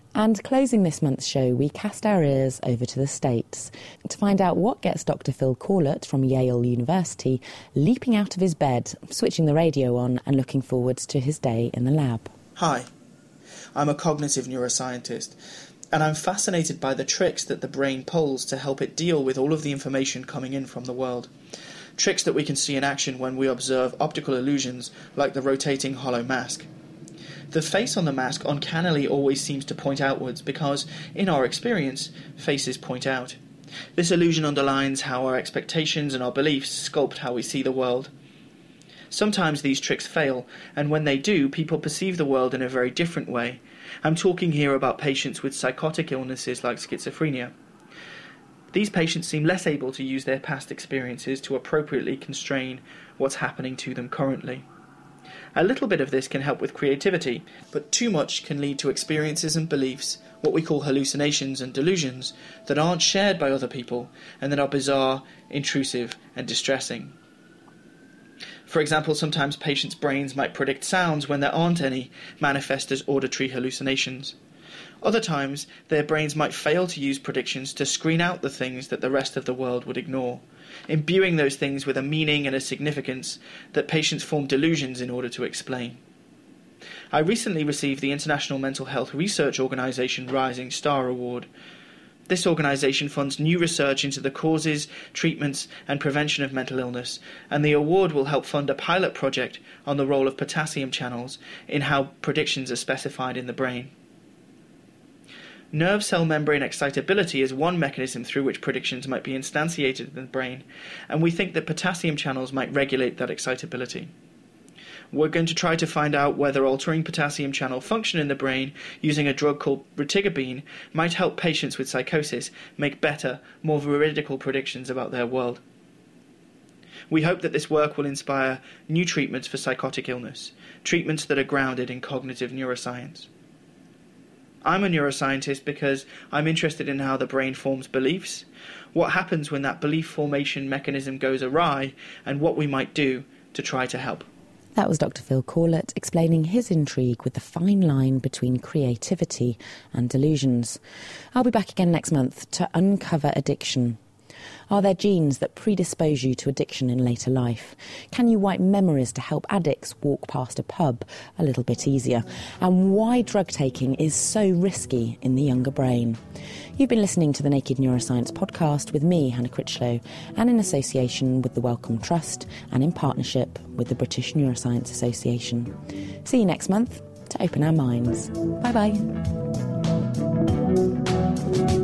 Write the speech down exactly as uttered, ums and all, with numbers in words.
And closing this month's show, we cast our ears over to the States to find out what gets Doctor Phil Corlett from Yale University leaping out of his bed, switching the radio on and looking forwards to his day in the lab. Hi, I'm a cognitive neuroscientist, and I'm fascinated by the tricks that the brain pulls to help it deal with all of the information coming in from the world. Tricks that we can see in action when we observe optical illusions like the rotating hollow mask. The face on the mask uncannily always seems to point outwards because, in our experience, faces point out. This illusion underlines how our expectations and our beliefs sculpt how we see the world. Sometimes these tricks fail, and when they do, people perceive the world in a very different way. I'm talking here about patients with psychotic illnesses like schizophrenia. These patients seem less able to use their past experiences to appropriately constrain what's happening to them currently. A little bit of this can help with creativity, but too much can lead to experiences and beliefs, what we call hallucinations and delusions, that aren't shared by other people and that are bizarre, intrusive and distressing. For example, sometimes patients' brains might predict sounds when there aren't any, manifest as auditory hallucinations. Other times, their brains might fail to use predictions to screen out the things that the rest of the world would ignore, imbuing those things with a meaning and a significance that patients form delusions in order to explain. I recently received the International Mental Health Research Organisation Rising Star Award. This organisation funds new research into the causes, treatments and prevention of mental illness, and the award will help fund a pilot project on the role of potassium channels in how predictions are specified in the brain. Nerve cell membrane excitability is one mechanism through which predictions might be instantiated in the brain, and we think that potassium channels might regulate that excitability. We're going to try to find out whether altering potassium channel function in the brain using a drug called retigabine might help patients with psychosis make better, more veridical predictions about their world. We hope that this work will inspire new treatments for psychotic illness, treatments that are grounded in cognitive neuroscience. I'm a neuroscientist because I'm interested in how the brain forms beliefs, what happens when that belief formation mechanism goes awry, and what we might do to try to help. That was Doctor Phil Corlett explaining his intrigue with the fine line between creativity and delusions. I'll be back again next month to uncover addiction. Are there genes that predispose you to addiction in later life? Can you wipe memories to help addicts walk past a pub a little bit easier? And why drug taking is so risky in the younger brain? You've been listening to the Naked Neuroscience podcast with me, Hannah Critchlow, and in association with the Wellcome Trust and in partnership with the British Neuroscience Association. See you next month to open our minds. Bye-bye.